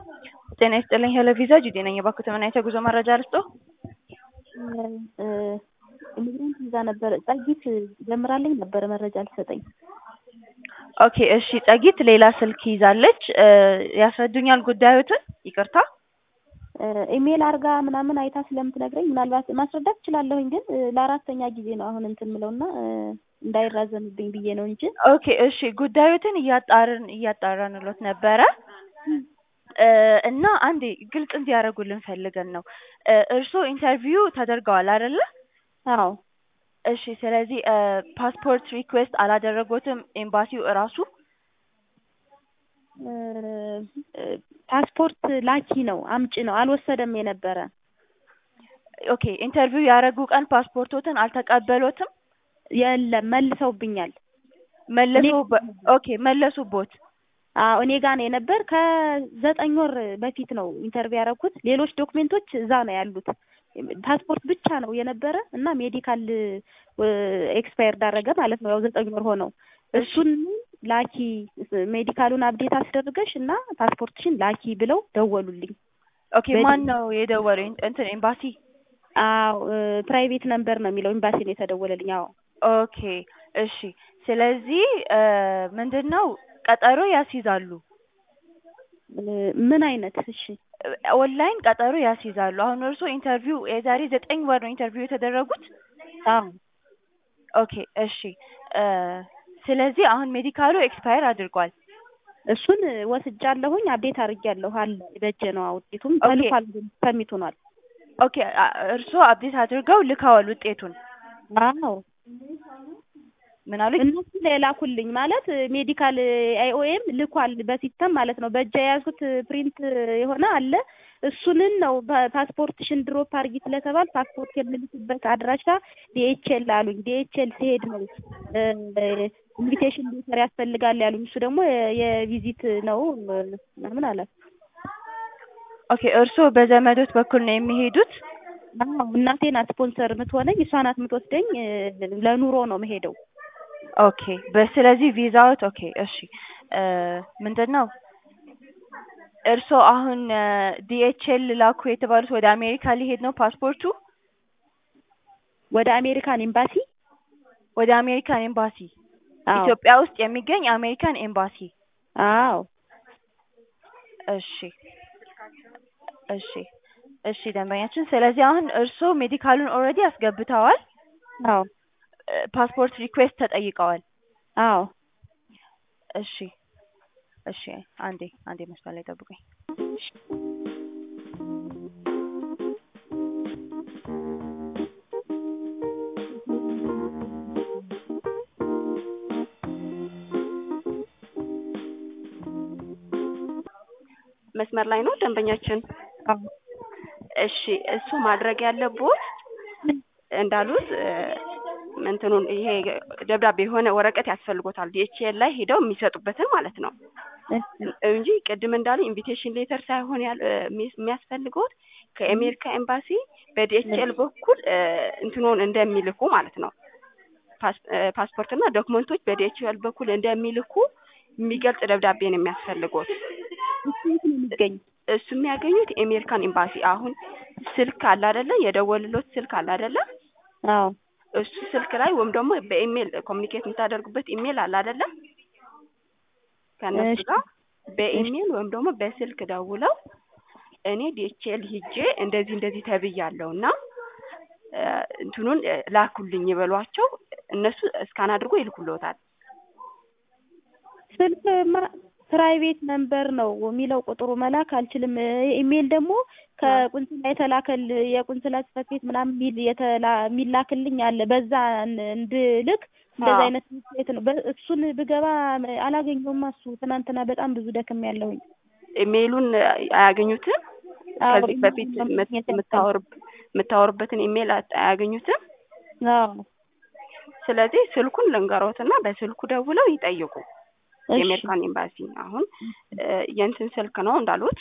ጤና ይስጥልኝ ሄሎ ቪዛ ጁዲ ነኝ። እባክዎት ምን አይነት የጉዞ መረጃ ልስጥዎ? ኢሚግራንት ቪዛ ነበር ጸጊት ጀምራልኝ ነበር መረጃ ልትሰጠኝ። ኦኬ እሺ ጸጊት ሌላ ስልክ ይዛለች። ያስረዱኛል ጉዳዮትን? ይቅርታ ኢሜል አርጋ ምናምን አይታ ስለምትነግረኝ ምናልባት ማስረዳት እችላለሁኝ፣ ግን ለአራተኛ ጊዜ ነው አሁን እንትን ምለውና እንዳይራዘምብኝ ብዬ ነው እንጂ። ኦኬ እሺ ጉዳዮትን እያጣራንሎት ነበረ እና አንዴ ግልጽ እንዲያደርጉልን ፈልገን ነው። እርስዎ ኢንተርቪው ተደርገዋል አይደለ? አዎ። እሺ ስለዚህ ፓስፖርት ሪኩዌስት አላደረጉትም ኤምባሲው እራሱ? ፓስፖርት ላኪ ነው አምጪ ነው አልወሰደም የነበረ። ኦኬ ኢንተርቪው ያደረጉ ቀን ፓስፖርቶትን አልተቀበሎትም? የለም መልሰውብኛል። ኦኬ መለሱቦት? አዎ እኔ ጋር ነው የነበር። ከ9 ወር በፊት ነው ኢንተርቪው ያደረኩት። ሌሎች ዶክሜንቶች እዛ ነው ያሉት። ፓስፖርት ብቻ ነው የነበረ እና ሜዲካል ኤክስፓየር ዳረገ ማለት ነው። ያው 9 ወር ሆነው እሱን ላኪ ሜዲካሉን አፕዴት አስደርገሽ እና ፓስፖርትሽን ላኪ ብለው ደወሉልኝ። ኦኬ ማን ነው የደወለው? እንትን ኤምባሲ? አዎ ፕራይቬት ነምበር ነው የሚለው ኤምባሲ ነው የተደወለልኝ። አዎ ኦኬ እሺ ስለዚህ ምንድነው ቀጠሮ ያስይዛሉ? ምን አይነት? እሺ ኦንላይን ቀጠሮ ያስይዛሉ። አሁን እርስዎ ኢንተርቪው የዛሬ 9 ወር ነው ኢንተርቪው የተደረጉት? አዎ ኦኬ እሺ ስለዚህ አሁን ሜዲካሉ ኤክስፓየር አድርጓል። እሱን ወስጃለሁኝ አፕዴት አድርጌያለሁ አለ በእጄ ነው ውጤቱም ተልኳል ሰሚት ሆኗል። ኦኬ እርስዎ አፕዴት አድርገው ልከዋል ውጤቱን? አዎ ምን አሉኝ? እነሱ ላኩልኝ ማለት ሜዲካል አይኦኤም ልኳል በሲስተም ማለት ነው። በእጄ የያዝኩት ፕሪንት የሆነ አለ እሱንን ነው ፓስፖርትሽን ድሮፕ አድርጊ ስለተባል ፓስፖርት የምልክበት አድራሻ ዲኤችኤል አሉኝ። ዲኤችኤል ሲሄድ ነው ኢንቪቴሽን ሌተር ያስፈልጋል ያሉኝ። እሱ ደግሞ የቪዚት ነው ምናምን አለ። ኦኬ እርስዎ በዘመዶት በኩል ነው የሚሄዱት? አዎ እናቴ ናት ስፖንሰር የምትሆነኝ፣ እሷ ናት የምትወስደኝ። ለኑሮ ነው የምሄደው። ኦኬ ስለዚህ ቪዛዎት ኦኬ እሺ ምንድነው እርስዎ አሁን ዲኤችኤል ላኩ የተባሉት ወደ አሜሪካ ሊሄድ ነው ፓስፖርቱ? ወደ አሜሪካን ኤምባሲ? ወደ አሜሪካን ኤምባሲ ኢትዮጵያ ውስጥ የሚገኝ አሜሪካን ኤምባሲ? አዎ እሺ እሺ እሺ ደንበኛችን ስለዚህ አሁን እርስዎ ሜዲካሉን ኦልሬዲ አስገብተዋል? አዎ ፓስፖርት ሪኩዌስት ተጠይቀዋል? አዎ እሺ እሺ አንዴ መስመር ላይ ጠብቁኝ። መስመር ላይ ነው ደንበኛችን? እሺ እሱ ማድረግ ያለቦት እንዳሉት እንትኑን ይሄ ደብዳቤ የሆነ ወረቀት ያስፈልጎታል ዲኤችኤል ላይ ሄደው የሚሰጡበትን ማለት ነው እንጂ ቅድም እንዳሉ ኢንቪቴሽን ሌተር ሳይሆን የሚያስፈልገውት ከአሜሪካ ኤምባሲ በዲኤችኤል በኩል እንትኑን እንደሚልኩ ማለት ነው። ፓስፖርት እና ዶክመንቶች በዲኤችኤል በኩል እንደሚልኩ የሚገልጽ ደብዳቤ ነው የሚያስፈልገውት። እሱ የሚያገኙት የአሜሪካን ኤምባሲ አሁን ስልክ አለ አይደለ? የደወልሎት ስልክ አለ አይደለ? አዎ እሱ ስልክ ላይ ወይም ደግሞ በኢሜል ኮሙኒኬት የምታደርጉበት ኢሜል አለ አይደለ? ከነሱ ጋር በኢሜል ወይም ደግሞ በስልክ ደውለው እኔ ዲኤችኤል ሂጄ እንደዚህ ተብያለሁና እንትኑን ላኩልኝ ይበሏቸው። እነሱ እስካን አድርጎ ይልኩልዎታል። ስልክ ፕራይቬት ነምበር ነው የሚለው ቁጥሩ መላክ አልችልም። ኢሜል ደግሞ ከቁንስላ የተላከል የቁንስላ ጽሕፈት ቤት ምናምን የሚላክልኝ አለ። በዛ እንድልክ እንደዛ አይነት ቤት ነው። እሱን ብገባ አላገኘውም። እሱ ትናንትና በጣም ብዙ ደክም ያለውኝ። ኢሜሉን አያገኙትም? ከዚህ በፊት የምታወሩበትን ኢሜል አያገኙትም? አዎ ስለዚህ ስልኩን ልንገሮትና በስልኩ ደውለው ይጠይቁ። የአሜሪካን ኤምባሲ አሁን የእንትን ስልክ ነው እንዳሉት።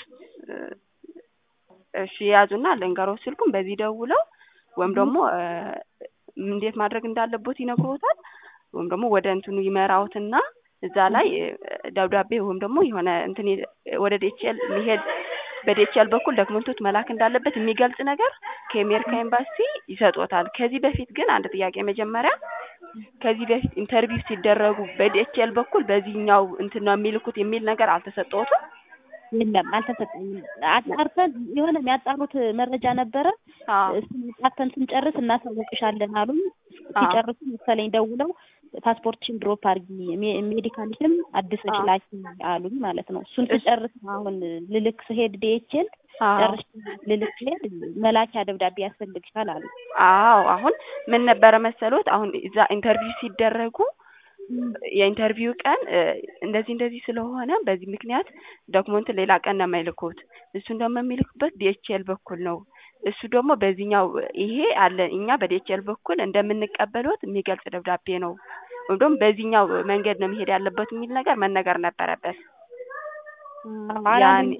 እሺ ያዙና ልንገሮት ስልኩን በዚህ ደውለው ወይም ደግሞ እንዴት ማድረግ እንዳለበት ይነግሮታል። ወይም ደግሞ ወደ እንትኑ ይመራውትና እዛ ላይ ደብዳቤ ወይም ደግሞ የሆነ እንትን ወደ ዲኤችኤል የሚሄድ በዲኤችኤል በኩል ዶክመንቶች መላክ እንዳለበት የሚገልጽ ነገር ከአሜሪካ ኤምባሲ ይሰጡታል። ከዚህ በፊት ግን አንድ ጥያቄ መጀመሪያ ከዚህ በፊት ኢንተርቪው ሲደረጉ በዲኤችኤል በኩል በዚህኛው እንትን ነው የሚልኩት የሚል ነገር አልተሰጠዎትም? የለም አልተሰጠኝም። አጣርተን የሆነ የሚያጣሩት መረጃ ነበረ። እሱን አጣርተን ስንጨርስ እናሳውቅሻለን አሉኝ። ሲጨርሱ መሰለኝ ደውለው ፓስፖርትሽን ድሮፕ አድርጊ ሜዲካልሽም አድሰሽ ላኪ አሉኝ ማለት ነው። እሱን ስጨርስ አሁን ልልክ ስሄድ ዲኤችኤል ጨርሽ ልልክ ስሄድ መላኪያ ደብዳቤ ያስፈልግሻል አሉ። አዎ አሁን ምን ነበረ መሰሎት አሁን እዛ ኢንተርቪው ሲደረጉ የኢንተርቪው ቀን እንደዚህ ስለሆነ በዚህ ምክንያት ዶክመንት ሌላ ቀን ነው የማይልኩት። እሱን ደግሞ የሚልኩበት ዲኤችኤል በኩል ነው። እሱ ደግሞ በዚህኛው ይሄ አለ እኛ በዲኤችኤል በኩል እንደምንቀበሉት የሚገልጽ ደብዳቤ ነው ወይም ደግሞ በዚህኛው መንገድ ነው መሄድ ያለበት የሚል ነገር መነገር ነበረበት። ያን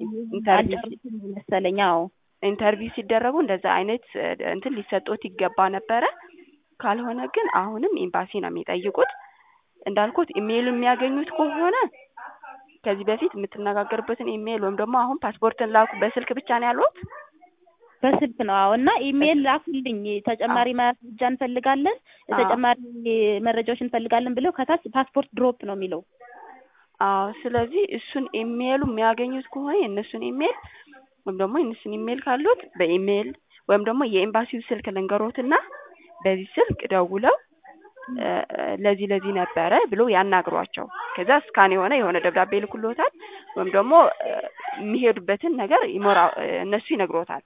ኢንተርቪው ሲደረጉ እንደዛ አይነት እንትን ሊሰጡት ይገባ ነበረ። ካልሆነ ግን አሁንም ኤምባሲ ነው የሚጠይቁት። እንዳልኩት ኢሜል የሚያገኙት ከሆነ ከዚህ በፊት የምትነጋገርበትን ኢሜል ወይም ደግሞ አሁን ፓስፖርትን ላኩ በስልክ ብቻ ነው ያሉት? በስልክ ነው። አዎ። እና ኢሜል ላኩልኝ ተጨማሪ መረጃ እንፈልጋለን ተጨማሪ መረጃዎች እንፈልጋለን ብለው ከታች ፓስፖርት ድሮፕ ነው የሚለው። አዎ። ስለዚህ እሱን ኢሜሉ የሚያገኙት ከሆነ የእነሱን ኢሜል ወይም ደግሞ የእነሱን ኢሜል ካሉት በኢሜል ወይም ደግሞ የኤምባሲው ስልክ ልንገሮትና በዚህ ስልክ ደውለው ለዚህ ነበረ ብሎ ያናግሯቸው። ከዛ ስካን የሆነ ደብዳቤ ይልኩልዎታል ወይም ደግሞ የሚሄዱበትን ነገር እነሱ ይነግሮታል።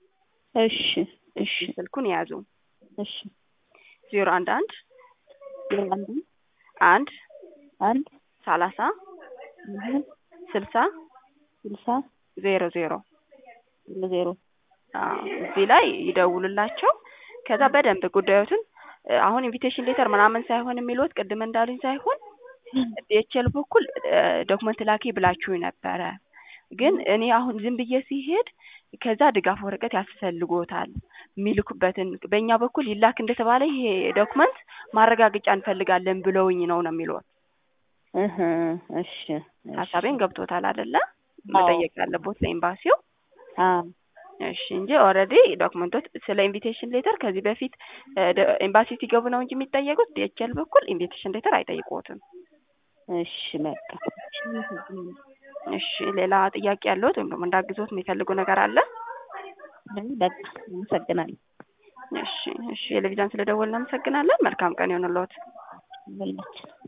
እሺ ስልኩን ያዙ። እሺ 011 1 30 60 00 እዚህ ላይ ይደውሉላቸው። ከዛ በደንብ ጉዳዮትን አሁን ኢንቪቴሽን ሌተር ምናምን ሳይሆን የሚሉት ቅድም እንዳሉኝ ሳይሆን ዲኤችኤል በኩል ዶክመንት ላኪ ብላችሁ ነበረ። ግን እኔ አሁን ዝም ብዬ ሲሄድ ከዛ ድጋፍ ወረቀት ያስፈልጎታል የሚልኩበትን በእኛ በኩል ይላክ እንደተባለ ይሄ ዶክመንት ማረጋገጫ እንፈልጋለን ብለውኝ ነው የሚሉት። እሺ ሐሳቤን ገብቶታል አይደለ? መጠየቅ ያለቦት ለኤምባሲው። እሺ እንጂ ኦልሬዲ ዶክመንቶች ስለ ኢንቪቴሽን ሌተር ከዚህ በፊት ኤምባሲ ሲገቡ ነው እንጂ የሚጠየቁት ዲኤችኤል በኩል ኢንቪቴሽን ሌተር አይጠይቁትም። እሺ በቃ እሺ ሌላ ጥያቄ ያለዎት ወይም ደግሞ እንዳግዞት የሚፈልጉ ነገር አለ? በቃ አመሰግናለሁ። እሺ የለቪዛን ስለደወልን እናመሰግናለን። መልካም ቀን ይሁንልዎት።